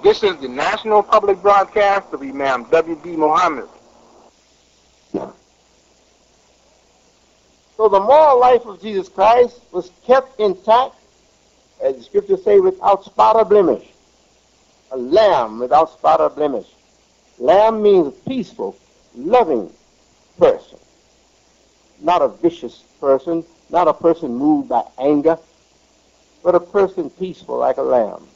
This is the national public broadcast of Imam W.D. Muhammad. So the moral life of Jesus Christ was kept intact, as the scriptures say, without spot or blemish. A lamb without spot or blemish. Lamb means a peaceful, loving person. Not a vicious person, not a person moved by anger, but a person peaceful like a lamb.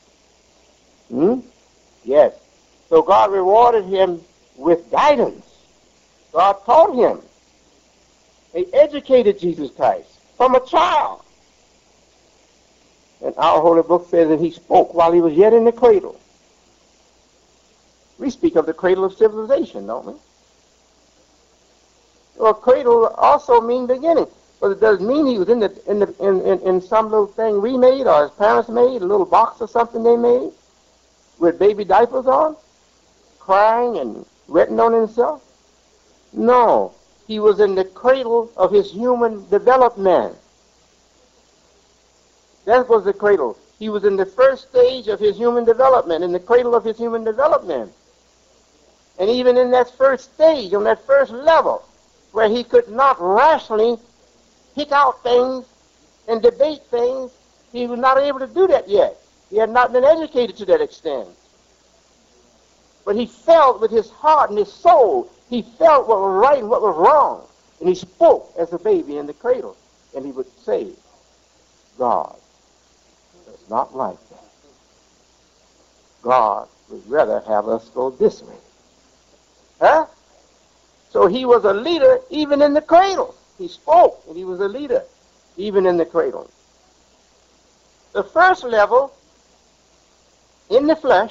Yes. So God rewarded him with guidance. God taught him. He educated Jesus Christ from a child. And our holy book says that he spoke while he was yet in the cradle. We speak of the cradle of civilization, don't we? Well, cradle also means beginning. But it doesn't mean he was in some little thing we made or his parents made, a little box or something they made with baby diapers on, crying and wetting on himself. No, he was in the cradle of his human development. That was the cradle. He was in the first stage of his human development, in the cradle of his human development. And even in that first stage, on that first level, where he could not rationally pick out things and debate things, he was not able to do that yet. He had not been educated to that extent. But he felt with his heart and his soul, he felt what was right and what was wrong. And he spoke as a baby in the cradle. And he would say, God does not like that. God would rather have us go this way. Huh? So he was a leader even in the cradle. He spoke, and he was a leader even in the cradle. The first level, in the flesh,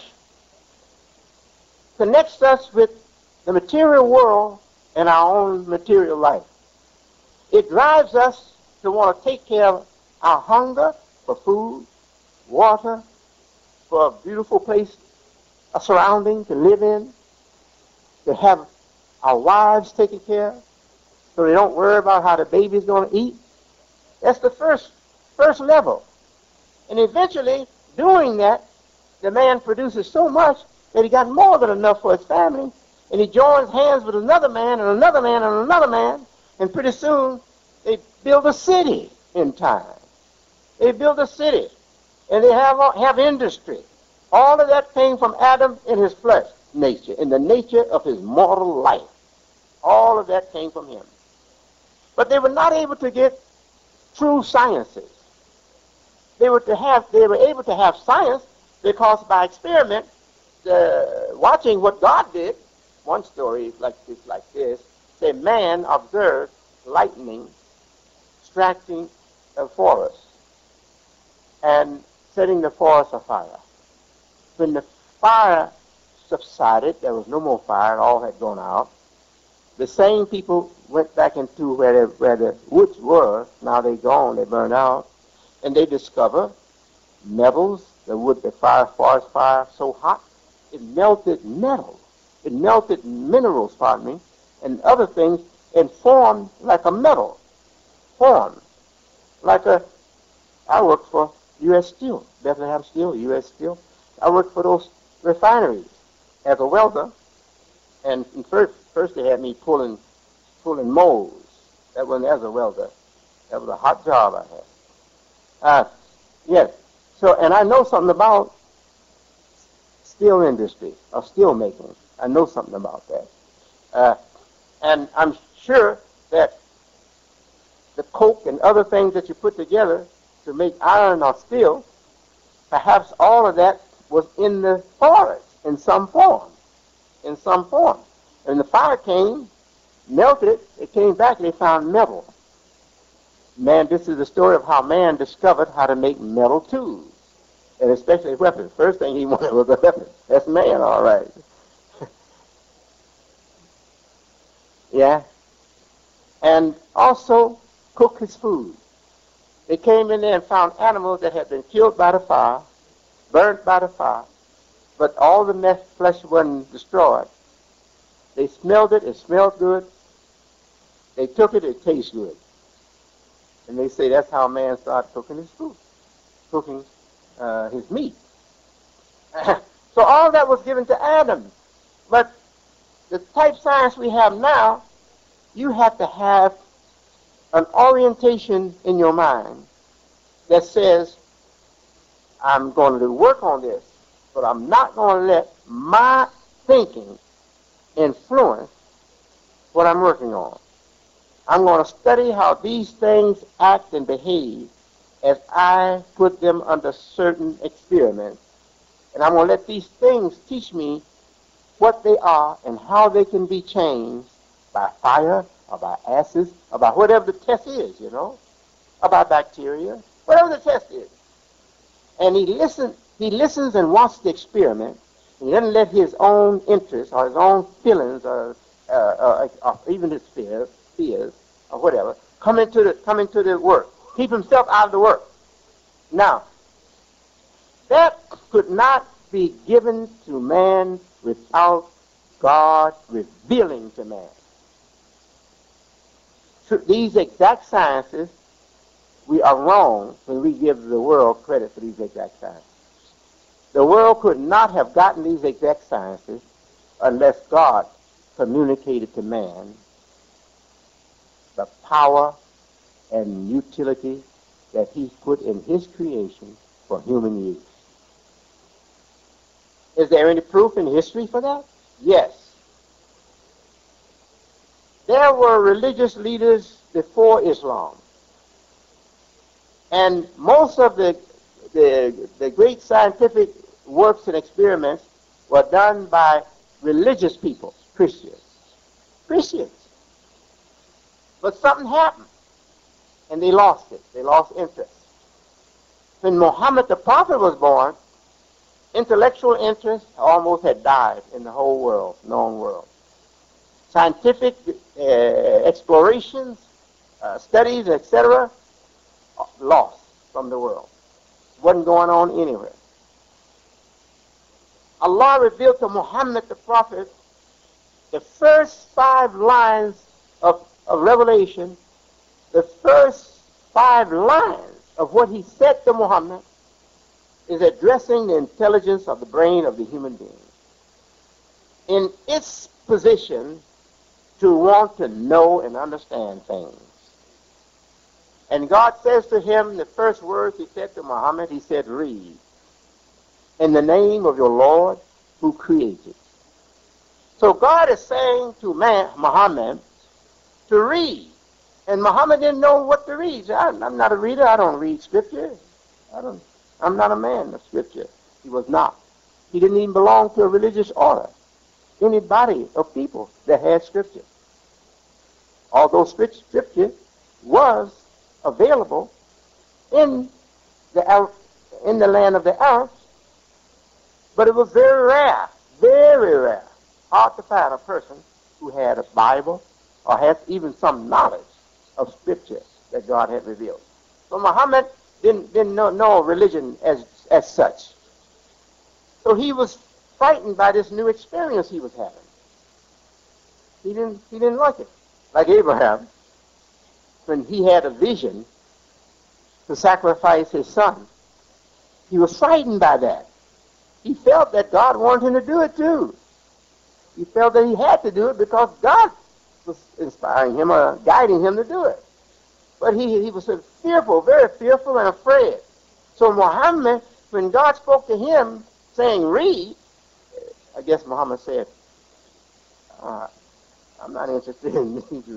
connects us with the material world and our own material life. It drives us to want to take care of our hunger for food, water, for a beautiful place, a surrounding to live in, to have our wives taken care of, so they don't worry about how the baby's going to eat. That's the first level. And eventually, doing that, the man produces so much that he got more than enough for his family, and he joins hands with another man and another man and another man, and pretty soon they build a city in time. They build a city, and they have industry. All of that came from Adam in his flesh nature, in the nature of his mortal life. All of that came from him. But they were not able to get true sciences. They were able to have science because by experiment, watching what God did, one story like this, say man observed lightning striking a forest and setting the forest afire. When the fire subsided, there was no more fire, it all had gone out. The same people went back into where the woods were. Now they're gone, they burned out, and they discover metals. The wood, the forest fire, so hot it melted metal, it melted minerals, and other things, and formed like a metal. Formed like I worked for U.S. Steel, Bethlehem Steel, U.S. Steel. I worked for those refineries as a welder, and first they had me pulling molds. That wasn't as a welder. That was a hot job I had. Yes. So, and I know something about steel industry, or steel making. I know something about that. And I'm sure that the coke and other things that you put together to make iron or steel, perhaps all of that was in the forest in some form. In some form. And the fire came, melted it, it came back, and they found metal. Man, this is the story of how man discovered how to make metal tools, and especially weapons. First thing he wanted was a weapon. That's man, all right. Yeah. And also cook his food. They came in there and found animals that had been killed by the fire, burnt by the fire, but all the flesh wasn't destroyed. They smelled it smelled good. They took it tastes good. And they say that's how man started cooking his food, cooking his meat. So all that was given to Adam. But the type science we have now, you have to have an orientation in your mind that says, I'm going to work on this, but I'm not going to let my thinking influence what I'm working on. I'm going to study how these things act and behave as I put them under certain experiments. And I'm going to let these things teach me what they are and how they can be changed by fire or by acids or by whatever the test is, or by bacteria, whatever the test is. And he listens and watches the experiment. He doesn't let his own interests or his own feelings or even his fears or whatever come into the work. Keep himself out of the work. Now, that could not be given to man without God revealing to man. So these exact sciences, we are wrong when we give the world credit for these exact sciences. The world could not have gotten these exact sciences unless God communicated to man the power and utility that he put in his creation for human use. Is there any proof in history for that? Yes. There were religious leaders before Islam. And most of the great scientific works and experiments were done by religious people, Christians. But something happened, and they lost it. They lost interest. When Muhammad the Prophet was born, intellectual interest almost had died in the whole world, known world. Scientific explorations, studies, etc., lost from the world. Wasn't going on anywhere. Allah revealed to Muhammad the Prophet the first 5 lines of Revelation, the first 5 lines of what he said to Muhammad is addressing the intelligence of the brain of the human being in its position to want to know and understand things. And God says to him, the first words he said to Muhammad, he said, read, in the name of your Lord who created. So God is saying to Muhammad to read. And Muhammad didn't know what to read. I'm not a reader. I don't read Scripture. I'm not a man of Scripture. He was not. He didn't even belong to a religious order, any body of people that had Scripture. Although Scripture was available in the land of the Arabs, but it was very rare, hard to find a person who had a Bible or had even some knowledge of Scripture that God had revealed. So Muhammad didn't know religion as such. So he was frightened by this new experience he was having. He didn't like it. Like Abraham, when he had a vision to sacrifice his son, he was frightened by that. He felt that God wanted him to do it too. He felt that he had to do it because God was inspiring him or guiding him to do it. But he was fearful, very fearful and afraid. So Muhammad, when God spoke to him saying, read, I guess Muhammad said, I'm not interested in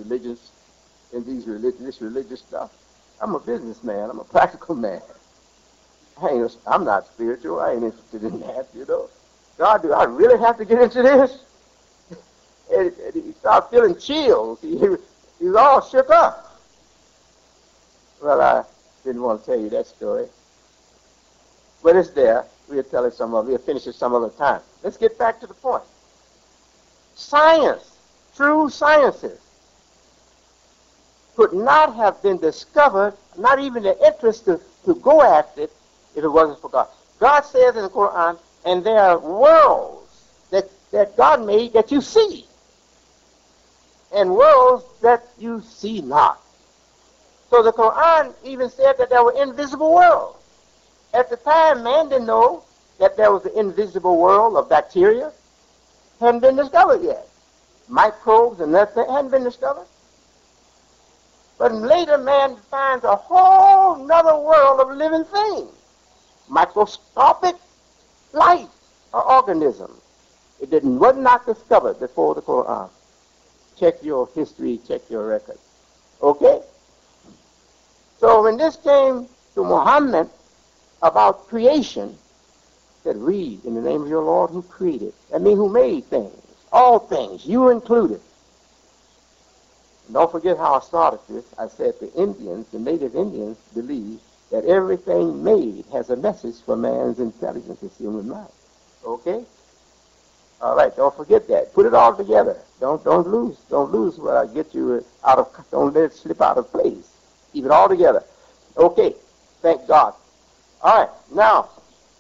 this religious stuff. I'm a businessman. I'm a practical man. I'm not spiritual. I ain't interested in that, God, do I really have to get into this? And he started feeling chills. He was all shook up. Well, I didn't want to tell you that story. But it's there. We'll finish it some other time. Let's get back to the point. Science, true sciences, could not have been discovered, not even the interest to go after it, if it wasn't for God. God says in the Quran, and there are worlds that God made that you see, and worlds that you see not. So the Quran even said that there were invisible worlds. At the time, man didn't know that there was an invisible world of bacteria hadn't been discovered yet. Microbes and that hadn't been discovered. But later man finds a whole nother world of living things. Microscopic life or organism. Was not discovered before the Quran. Check your history, check your record. Okay? So when this came to Muhammad about creation, said, read in the name of your Lord who created. That means who made things. All things, you included. And don't forget how I started this. I said the native Indians believe that everything made has a message for man's intelligence, his human mind. Okay? All right, don't forget that. Put it all together. Don't lose what I get you out of, don't let it slip out of place. Keep it all together. Okay, thank God. All right, now,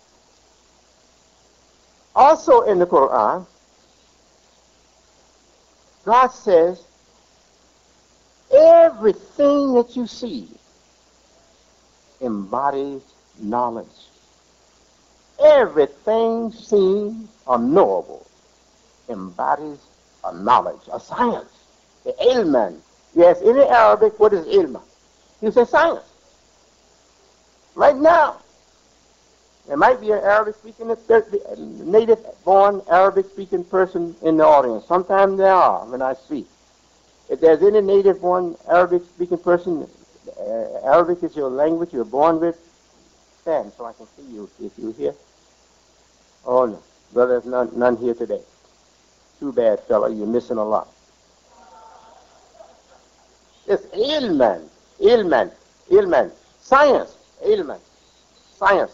also in the Quran, God says, everything that you see embodies knowledge. Everything seen or knowable embodies a knowledge, a science, the ilman. Yes, in Arabic, what is ilma? You say science. Right now, there might be an Arabic-speaking, native-born Arabic-speaking person in the audience. Sometimes there are when I speak. If there's any native-born Arabic-speaking person, Arabic is your language you're born with, stand so I can see you if you're here. Oh, no. Brother, there's none here today. Too bad, fella. You're missing a lot. It's ilman, science, science.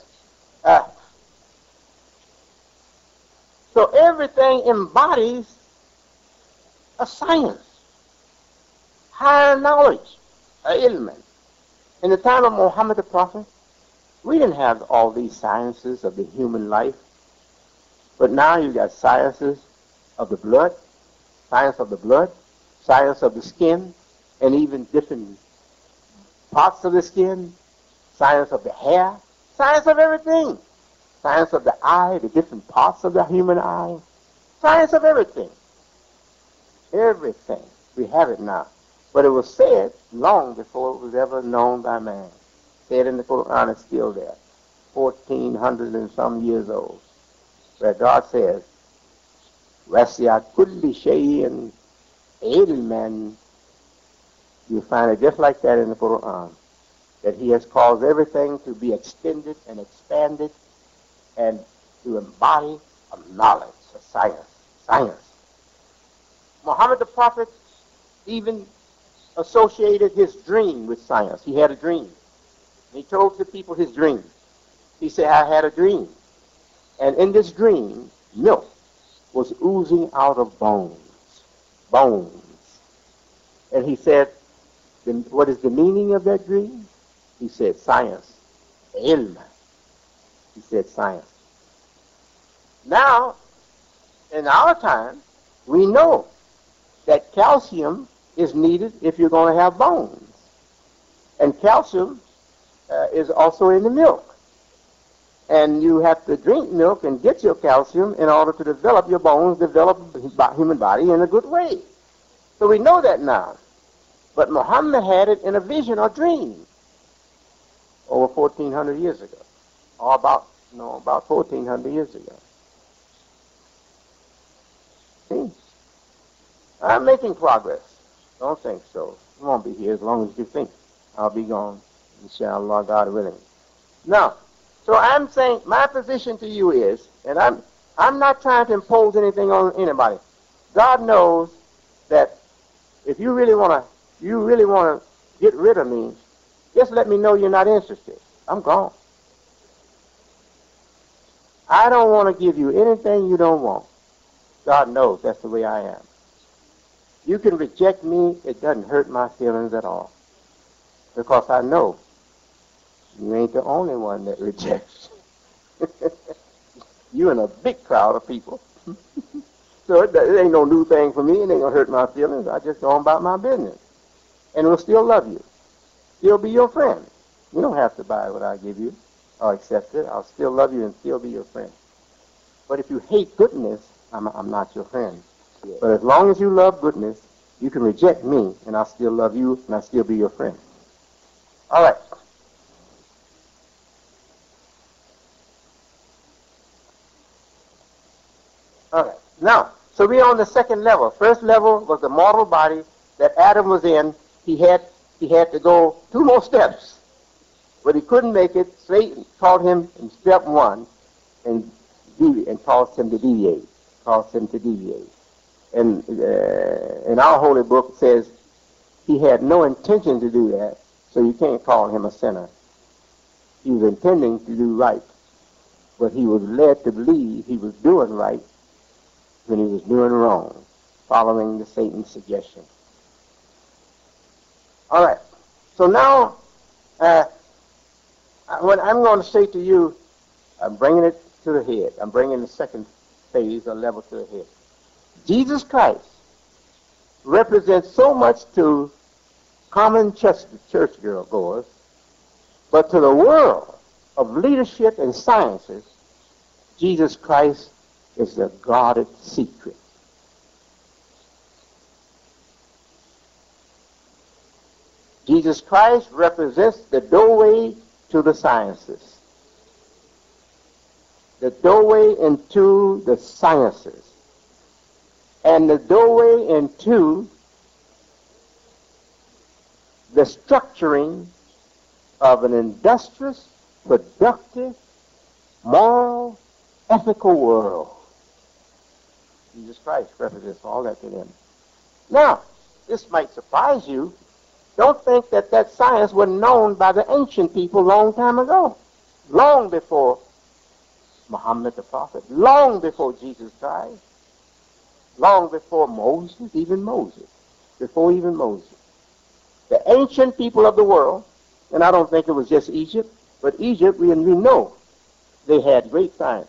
So everything embodies a science, higher knowledge, ilman. In the time of Muhammad the Prophet, we didn't have all these sciences of the human life. But now you got sciences of the blood, science of the skin, and even different parts of the skin, science of the hair, science of everything, science of the eye, the different parts of the human eye, science of everything. Everything. We have it now. But it was said long before it was ever known by man. Said in the Quran, it's still there, 1,400 and some years old, where God says, وَسِعَ كُلِّ شَيْءٍ عِلْمًا. You find it just like that in the Quran, that he has caused everything to be extended and expanded and to embody a knowledge, a science. Muhammad the Prophet even associated his dream with science. He had a dream. He told the people his dream. He said, I had a dream. And in this dream, milk was oozing out of bones. And he said, what is the meaning of that dream? He said, science. Ilm. He said, science. Now, in our time, we know that calcium is needed if you're going to have bones. And calcium is also in the milk. And you have to drink milk and get your calcium in order to develop your bones, develop the human body in a good way. So we know that now. But Muhammad had it in a vision or dream over 1,400 years ago. Or about 1,400 years ago. See? I'm making progress. Don't think so. I won't be here as long as you think. I'll be gone, inshallah, God willing. Now, so I'm saying my position to you is, and I'm not trying to impose anything on anybody. God knows that if you really want to get rid of me, just let me know you're not interested. I'm gone. I don't want to give you anything you don't want. God knows that's the way I am. You can reject me, it doesn't hurt my feelings at all. Because I know you ain't the only one that rejects. You in a big crowd of people. So it ain't no new thing for me. It ain't going to hurt my feelings. I just go on about my business. And we'll still love you. Still be your friend. You don't have to buy what I give you. or accept it, I'll still love you and still be your friend. But if you hate goodness, I'm not your friend. Yeah. But as long as you love goodness, you can reject me, and I'll still love you, and I'll still be your friend. All right. All right. Now, so we're on the second level. First level was the mortal body that Adam was in. He had to go 2 more steps, but he couldn't make it. Satan caught him in step 1 and caused him to deviate. And in our holy book it says he had no intention to do that, so you can't call him a sinner. He was intending to do right, but he was led to believe he was doing right when he was doing wrong, following the Satan's suggestion. All right. So now, what I'm going to say to you, I'm bringing it to the head. I'm bringing the second phase or level to the head. Jesus Christ represents so much to common church girl goers, but to the world of leadership and sciences, Jesus Christ is the guarded secret. Jesus Christ represents the doorway to the sciences. The doorway into the sciences. And the doorway into the structuring of an industrious, productive, moral, ethical world. Jesus Christ represents all that to them. Now, this might surprise you. Don't think that science was known by the ancient people long time ago. Long before Muhammad the prophet. Long before Jesus Christ. Long before Moses. Before even Moses. The ancient people of the world, and I don't think it was just Egypt, but Egypt, we know they had great sciences.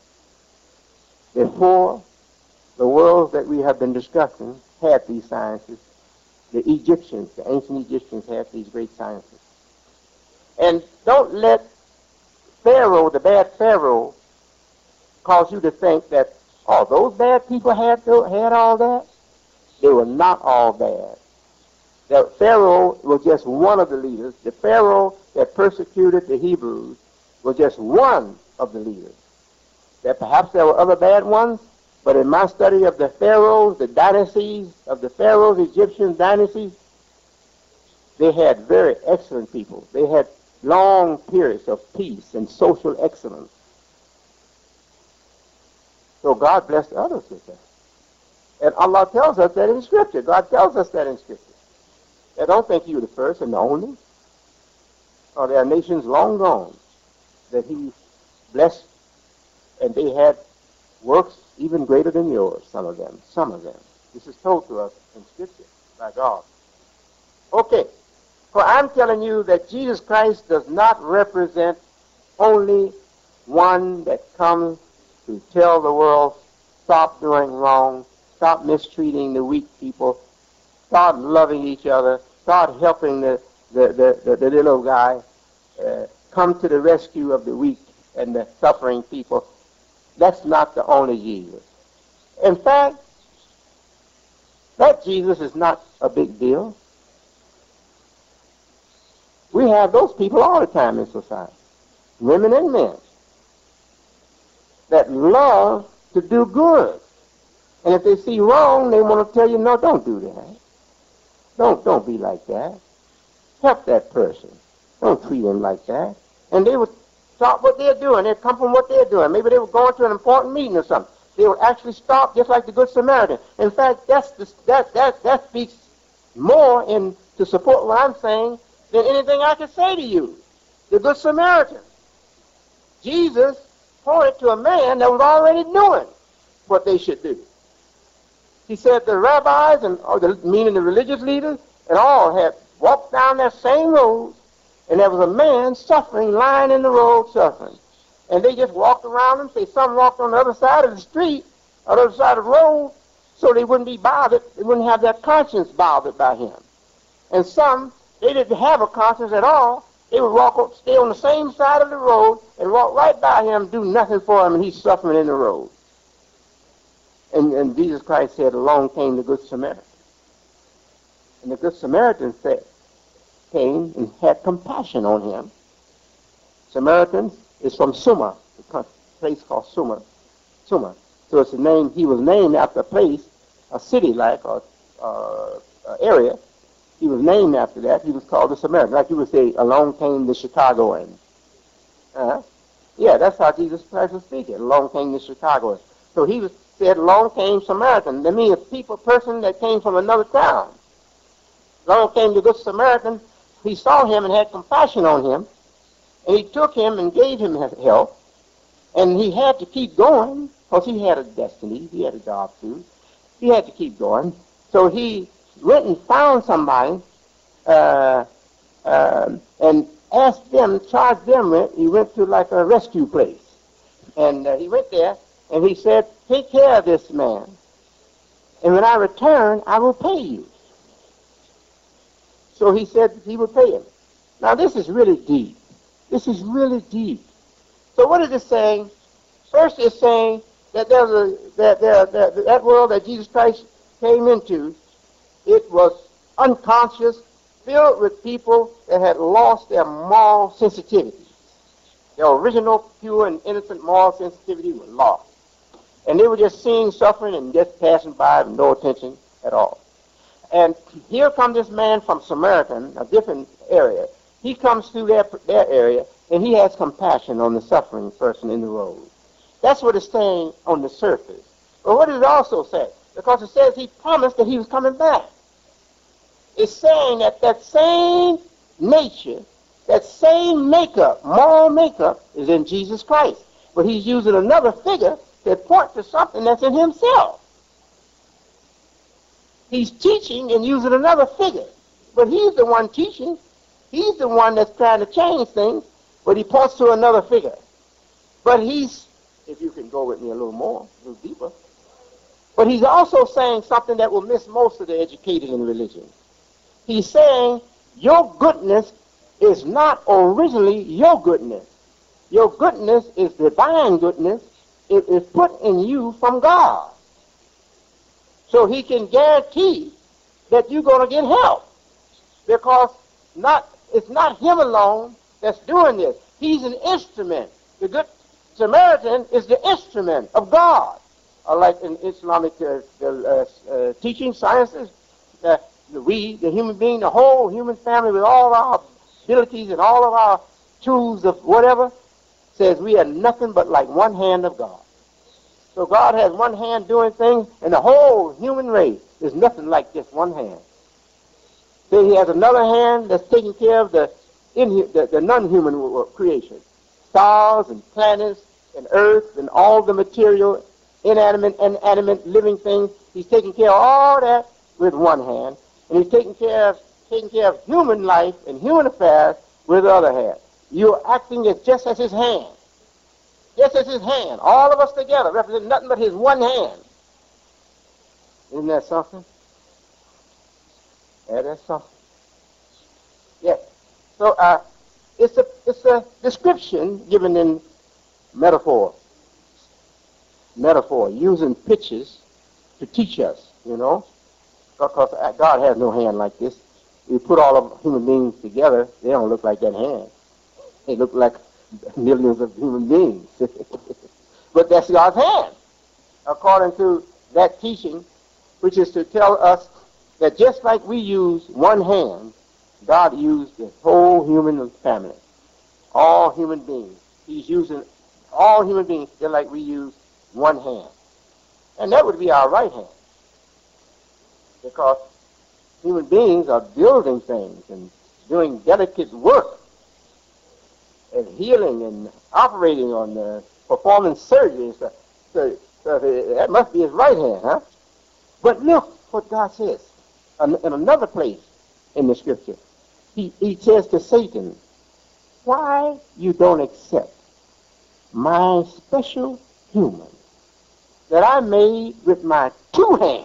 Before the world that we have been discussing had these sciences, the Egyptians, the ancient Egyptians had these great sciences. And don't let Pharaoh, the bad Pharaoh, cause you to think that, oh, those bad people had all that. They were not all bad. That Pharaoh was just one of the leaders. The Pharaoh that persecuted the Hebrews was just one of the leaders. That perhaps there were other bad ones, but in my study of the pharaohs, the dynasties of the pharaohs, Egyptian dynasties, they had very excellent people. They had long periods of peace and social excellence. So God blessed others with that. And Allah tells us that in Scripture. God tells us that in Scripture. I don't think you were the first and the only. Or there are nations long gone that He blessed, and they had works even greater than yours, some of them. This is told to us in Scripture by God. Okay, so I'm telling you that Jesus Christ does not represent only one that comes to tell the world, stop doing wrong, stop mistreating the weak people, start loving each other, start helping the little guy, come to the rescue of the weak and the suffering people. That's not the only Jesus. In fact, that Jesus is not a big deal. We have those people all the time in society, women and men, that love to do good. And if they see wrong, they want to tell you, no, don't do that. Don't be like that. Help that person. Don't treat him like that. And they would stop what they're doing. They'd come from what they're doing. Maybe they were going to an important meeting or something. They would actually stop just like the Good Samaritan. In fact, that speaks more to support what I'm saying than anything I could say to you. The Good Samaritan. Jesus pointed to a man that was already doing what they should do. He said the rabbis, meaning the religious leaders, and all had walked down that same road, and there was a man suffering, lying in the road suffering. And they just walked around him. Some walked on the other side of the street, or the other side of the road, so they wouldn't be bothered. They wouldn't have their conscience bothered by him. And some, they didn't have a conscience at all, They would stay on the same side of the road and walk right by him, do nothing for him, and he's suffering in the road. And Jesus Christ said, along came the Good Samaritan. And the Good Samaritan came and had compassion on him. Samaritan is from Summa, a place called Summa. So it's a name, he was named after a place, a city like, or area. He was named after that. He was called the Samaritan. Like you would say, along came the Chicagoan. Yeah, that's how Jesus Christ was speaking. Along came the Chicagoan. So he said, along came Samaritan. That means a person that came from another town. Along came the Good Samaritan. He saw him and had compassion on him. And he took him and gave him help. And he had to keep going because he had a destiny. He had a job too. He had to keep going. So he went and found somebody and asked them, charged them rent. He went to like a rescue place. And he went there and he said, take care of this man. And when I return, I will pay you. So he said he would pay him. Now this is really deep. This is really deep. So what is it saying? First it's saying that that world that Jesus Christ came into, it was unconscious, filled with people that had lost their moral sensitivity. Their original, pure, and innocent moral sensitivity was lost. And they were just seeing suffering and just passing by with no attention at all. And here comes this man from Samaritan, a different area. He comes through their area, and he has compassion on the suffering person in the road. That's what it's saying on the surface. But what does it also say? Because it says he promised that he was coming back. It's saying that that same nature, that same makeup, moral makeup, is in Jesus Christ. But he's using another figure that points to something that's in himself. He's teaching and using another figure. But he's the one teaching. He's the one that's trying to change things, but he points to another figure. But he's, if you can go with me a little more, a little deeper, but he's also saying something that will miss most of the educated in religion. He's saying your goodness is not originally your goodness. Your goodness is divine goodness. It is put in you from God. So he can guarantee that you're going to get help. Because it's not him alone that's doing this. He's an instrument. The Good Samaritan is the instrument of God. Like in Islamic teaching sciences, we, the human being, the whole human family with all our abilities and all of our tools of whatever, says we are nothing but like one hand of God. So God has one hand doing things, and the whole human race is nothing like just one hand. Then he has another hand that's taking care of the non-human creation. Stars and planets and earth and all the material, inanimate and animate living things. He's taking care of all that with one hand. And he's taking care of human life and human affairs with the other hand. You're acting just as his hand. Just as his hand. All of us together represent nothing but his one hand. Isn't that something? Yeah, that's something. Yes. So it's a description given in metaphor. Metaphor, using pictures to teach us, you know. Because God has no hand like this. You put all of human beings together, they don't look like that hand. They look like millions of human beings. But that's God's hand, according to that teaching, which is to tell us that just like we use one hand, God used the whole human family, all human beings. He's using all human beings just like we use one hand. And that would be our right hand. Because human beings are building things and doing delicate work and healing and operating on performing surgeries. So that must be his right hand, huh? But look what God says in another place in the scripture. He says to Satan, why you don't accept my special human that I made with my two hands?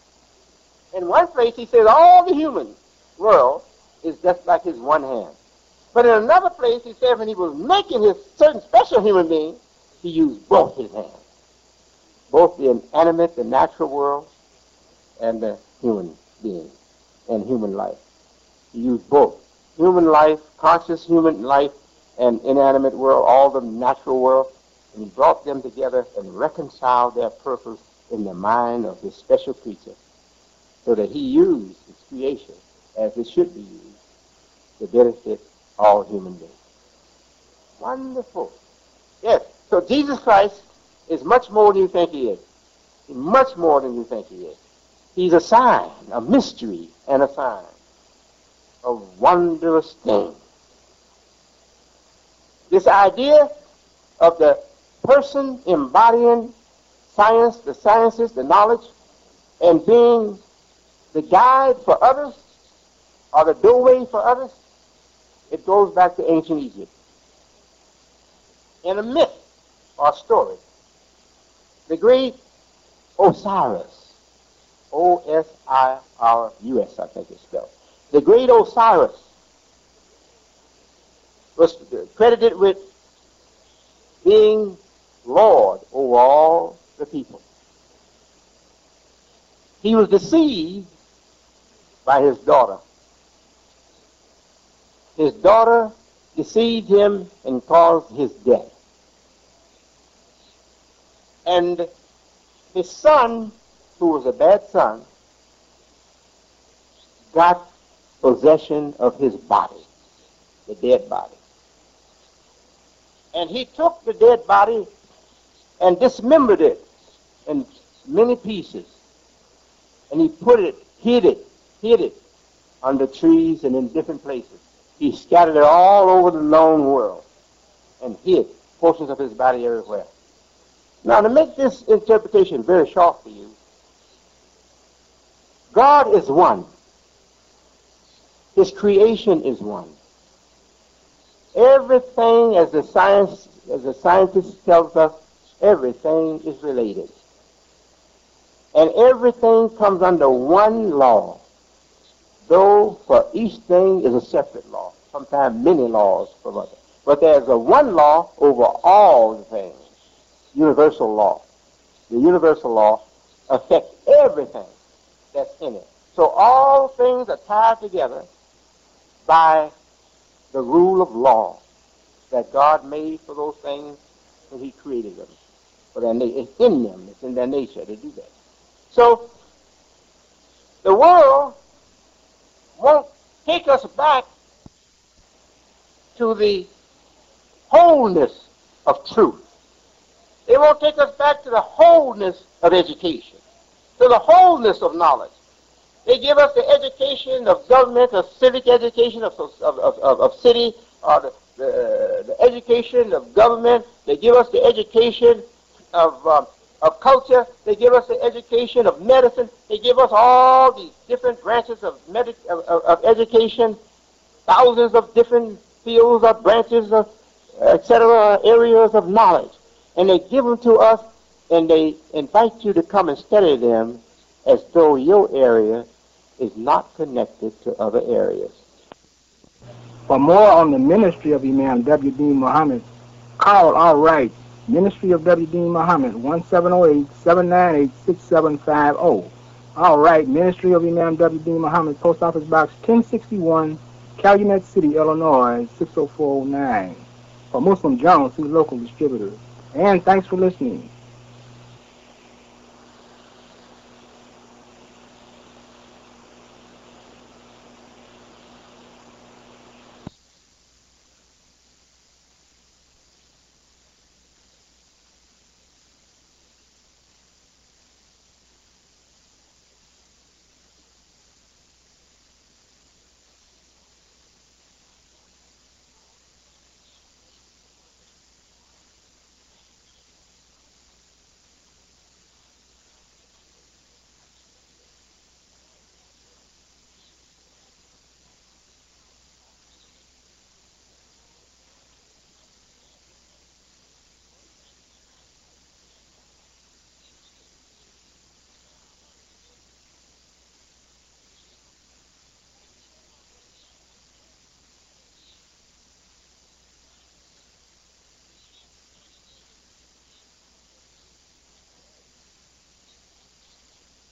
In one place he says all the human world is just like his one hand. But in another place, he said when he was making his certain special human being, he used both his hands. Both the inanimate, the natural world, and the human being and human life. He used both. Human life, conscious human life, and inanimate world, all the natural world, and he brought them together and reconciled their purpose in the mind of this special creature, so that he used his creation as it should be used to benefit all human beings. Wonderful. Yes, so Jesus Christ is much more than you think he is. He's much more than you think he is. He's a sign, a mystery, and a sign. A wondrous thing. This idea of the person embodying science, the sciences, the knowledge, and being the guide for others, or the doorway for others, it goes back to ancient Egypt. In a myth or story, the great Osiris, O-S-I-R-U-S, I think it's spelled. The great Osiris was credited with being Lord over all the people. He was deceived by his daughter. His daughter deceived him and caused his death. And his son, who was a bad son, got possession of his body, the dead body. And he took the dead body and dismembered it in many pieces. And he hid it under trees and in different places. He scattered it all over the known world and hid portions of his body everywhere. Now, to make this interpretation very short for you, God is one. His creation is one. Everything, as the scientist tells us, everything is related. And everything comes under one law, though for each thing is a separate law, sometimes many laws from others. But there's a one law over all the things, universal law. The universal law affects everything that's in it. So all things are tied together by the rule of law that God made for those things when he created them. For it's in them, it's in their nature to do that. So the world won't take us back to the wholeness of truth. It won't take us back to the wholeness of education, to the wholeness of knowledge. They give us the education of government, of civic education, of city, or the education of government. They give us the education of culture. They give us the education of medicine. They give us all these different branches of education, thousands of different fields or branches of, etc., areas of knowledge. And they give them to us, and they invite you to come and study them as though your area is not connected to other areas. For more on the ministry of Imam W. Deen Muhammad, call our right, Ministry of W. Deen Muhammad, 1708-798-6750. All right, Ministry of Imam W. Deen Muhammad, Post Office Box 1061, Calumet City, Illinois, 60409. For Muslim Jones, see local distributors. And thanks for listening.